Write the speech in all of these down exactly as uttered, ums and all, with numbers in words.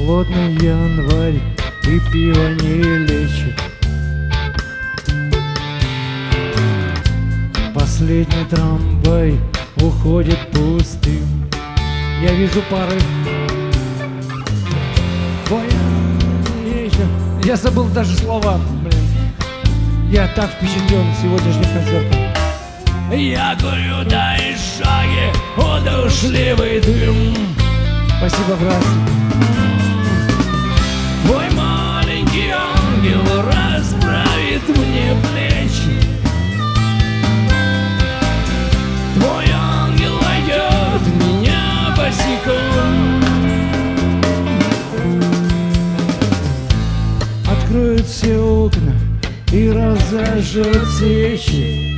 Холодный январь и пиво не лечит. Последний трамвай уходит пустым. Я вижу пары. Я забыл даже слова, блин. Я так впечатлен сегодняшним концертом. Я курю, да и шаги, удушливый дым. Спасибо, брат. Твой маленький ангел расправит мне плечи. Твой ангел войдет в меня босиком. Откроет все окна и разожжет свечи,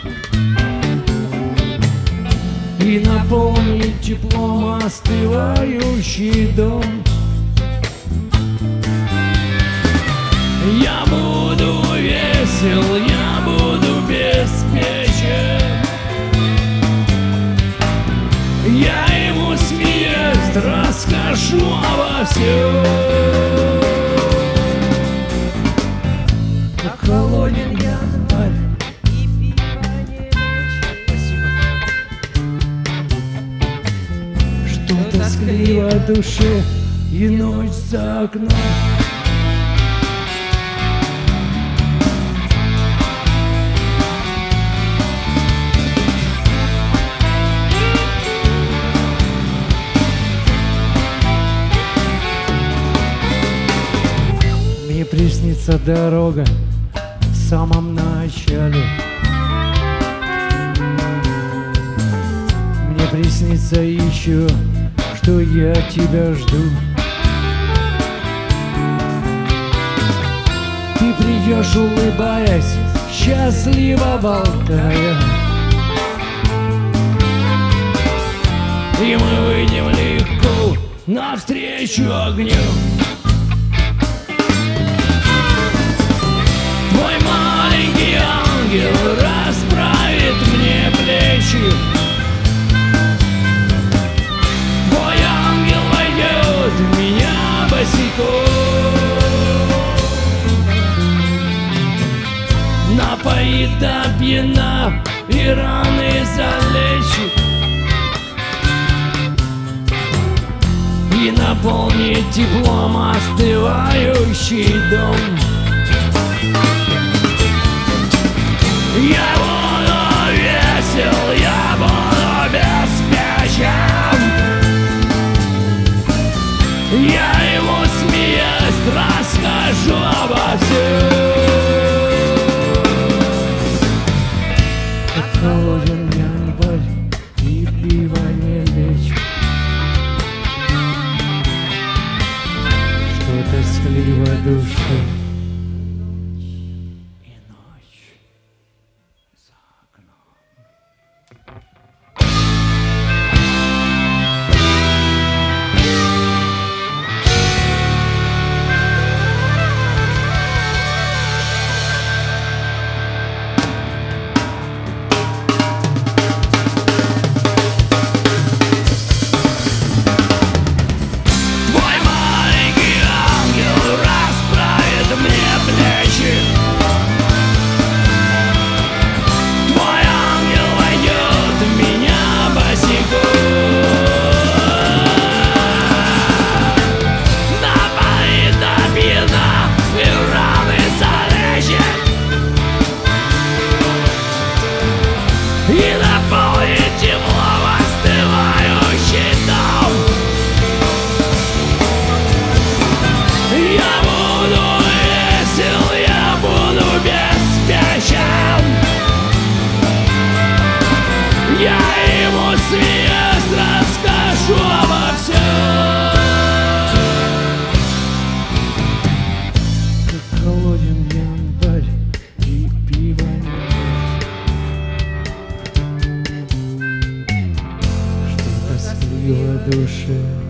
и наполнит теплом остывающий дом. Я буду весел, я буду беспечен. Я ему, смеясь, расскажу обо всем. Как холоден январь и пиво не лечит. Спасибо. Что тоскливо в душе и ночь за окном. Мне приснится дорога в самом начале. Мне приснится еще, что я тебя жду. Ты придешь, улыбаясь, счастливо болтая, и мы выйдем легко навстречу огню. Твой маленький ангел расправит мне плечи. Твой ангел войдет в меня босиком. Напоит до пьяна и раны залечит, и наполнит теплом остывающий дом. Я буду весел, я буду беспечен. Я ему, смеясь, расскажу обо всем. как холоден январь и пиво не лечит. Что тоскливо душе. Я ему, смеясь, расскажу обо всем. Как холоден январь и пиво не лечит. Что тоскливо душе.